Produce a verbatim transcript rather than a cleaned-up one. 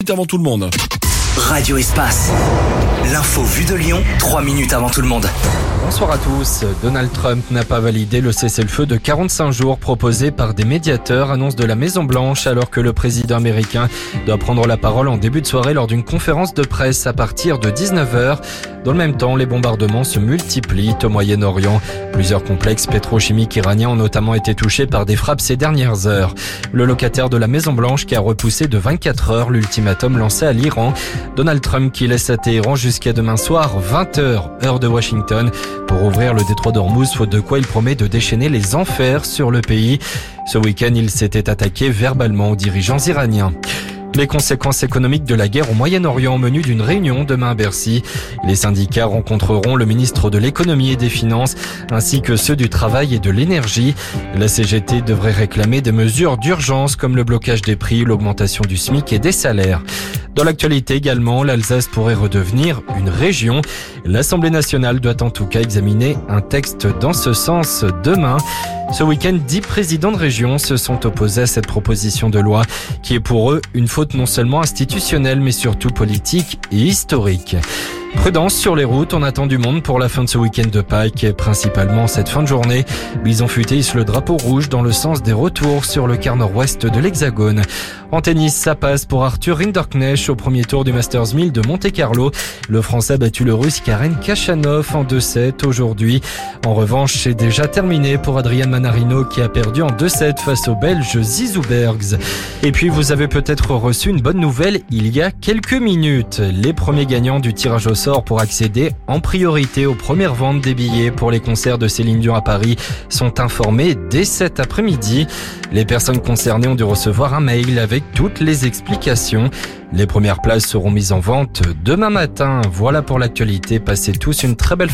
Avant tout le monde. Radio Espace. L'info vue de Lyon, trois minutes avant tout le monde. Bonsoir à tous. Donald Trump n'a pas validé le cessez-le-feu de quarante-cinq jours proposé par des médiateurs, annonce de la Maison-Blanche, alors que le président américain doit prendre la parole en début de soirée lors d'une conférence de presse à partir de dix-neuf heures. Dans le même temps, les bombardements se multiplient au Moyen-Orient. Plusieurs complexes pétrochimiques iraniens ont notamment été touchés par des frappes ces dernières heures. Le locataire de la Maison-Blanche qui a repoussé de vingt-quatre heures l'ultimatum lancé à l'Iran. Donald Trump qui laisse à Téhéran jusqu'à demain soir, vingt heures, heure de Washington, pour ouvrir le détroit d'Ormuz, faute de quoi il promet de déchaîner les enfers sur le pays. Ce week-end, il s'était attaqué verbalement aux dirigeants iraniens. Les conséquences économiques de la guerre au Moyen-Orient au menu d'une réunion demain à Bercy. Les syndicats rencontreront le ministre de l'économie et des finances ainsi que ceux du travail et de l'énergie. La C G T devrait réclamer des mesures d'urgence comme le blocage des prix, l'augmentation du SMIC et des salaires. Dans l'actualité également, l'Alsace pourrait redevenir une région. L'Assemblée nationale doit en tout cas examiner un texte dans ce sens demain. Ce week-end, dix présidents de région se sont opposés à cette proposition de loi qui est pour eux une faute non seulement institutionnelle mais surtout politique et historique. Prudence sur les routes, on attend du monde pour la fin de ce week-end de Pâques, principalement cette fin de journée. Bison futé hisse le drapeau rouge dans le sens des retours sur le quart nord-ouest de l'Hexagone. En tennis, ça passe pour Arthur Rinderknecht au premier tour du Masters mille de Monte-Carlo. Le Français a battu le Russe Karen Khachanov en deux sept aujourd'hui. En revanche, c'est déjà terminé pour Adrian Manarino qui a perdu en deux sept face au Belge Zizou Bergs. Et puis, vous avez peut-être reçu une bonne nouvelle il y a quelques minutes. Les premiers gagnants du tirage au sort pour accéder en priorité aux premières ventes des billets pour les concerts de Céline Dion à Paris sont informés dès cet après-midi. Les personnes concernées ont dû recevoir un mail avec toutes les explications. Les premières places seront mises en vente demain matin. Voilà pour l'actualité. Passez tous une très belle